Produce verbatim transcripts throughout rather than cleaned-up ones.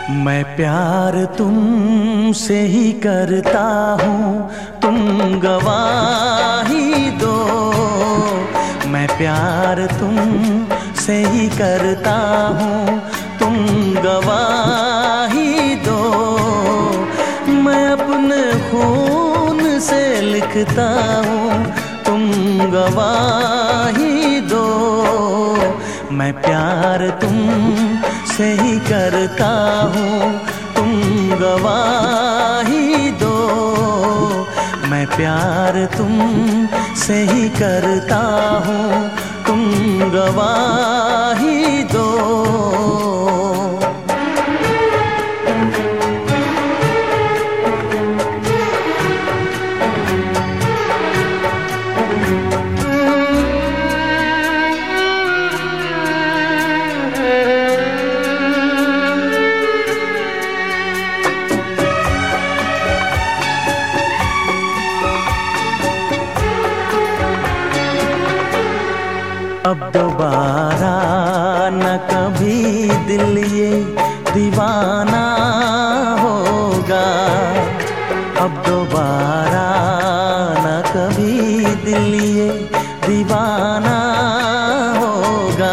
मैं प्यार तुमसे ही करता हूँ, तुम गवाही दो। मैं प्यार तुमसे ही करता हूँ, तुम गवाही दो। मैं अपने खून से लिखता हूँ, तुम गवाही दो। मैं प्यार तुमसे ही करता हूँ, तुम गवाही दो। मैं प्यार तुमसे ही करता हूँ, तुम गवाही दो। अब दोबारा न कभी दिल ये दीवाना होगा। अब दोबारा न कभी दिल ये दीवाना होगा।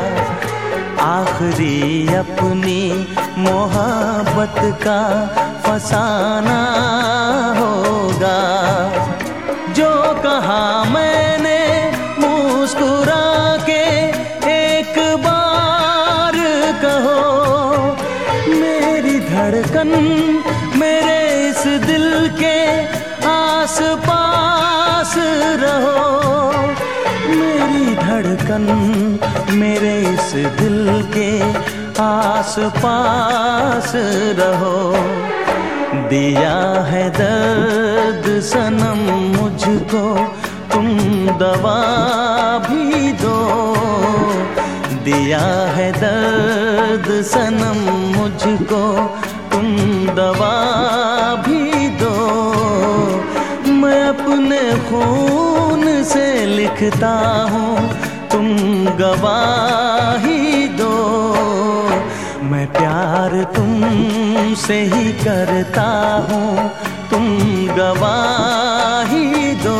आखिरी अपनी मोहब्बत का फसाना होगा। जो कहा मैंने मुस्कुरा के एक बार कहो, मेरी धड़कन मेरे इस दिल के आस पास रहो। मेरी धड़कन मेरे इस दिल के आस पास रहो। दिया है दर्द सनम मुझको, तुम दवा भी दो। दिया है दर्द सनम मुझको, तुम दवा भी दो। मैं अपने खून से लिखता हूँ, तुम गवाही दो। मैं प्यार तुमसे ही करता हूँ, तुम गवाही दो।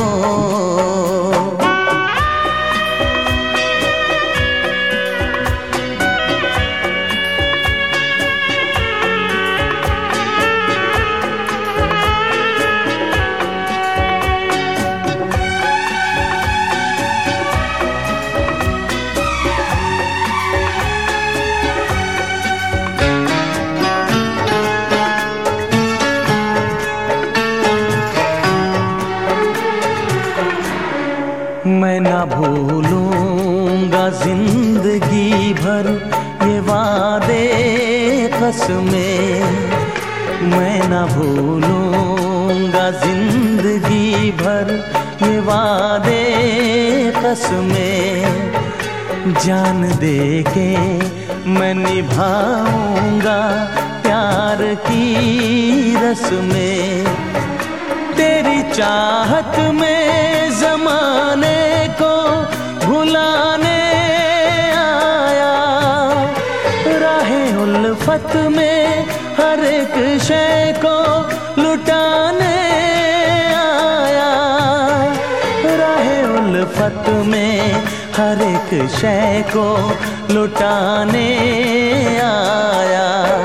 मैं ना भूलूंगा जिंदगी भर ये वादे कसमें। मैं ना भूलूंगा जिंदगी भर ये वादे कसमें। जान दे के मैं निभाऊंगा प्यार की रस्में। तेरी चाहत में ज़माने को भुलाने आया। राहे उल्फत में हर एक शय को लुटाने आया। राहे उल्फत में हर एक शय को लुटाने आया।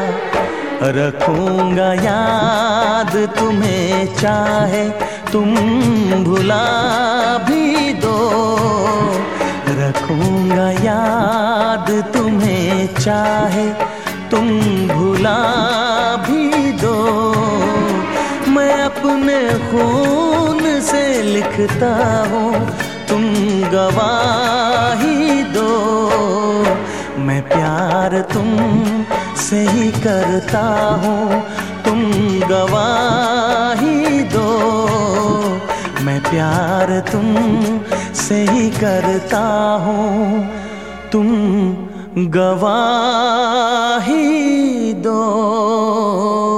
रखूंगा याद तुम्हें चाहे तुम भुला भी दो। रखूंगा याद तुम्हें चाहे तुम भुला भी दो। मैं अपने खून से लिखता हूँ, तुम गवाही दो। मैं प्यार तुमसे ही करता हूँ, तुम गवाही दो। मैं प्यार तुमसे ही करता हूँ, तुम गवाही दो।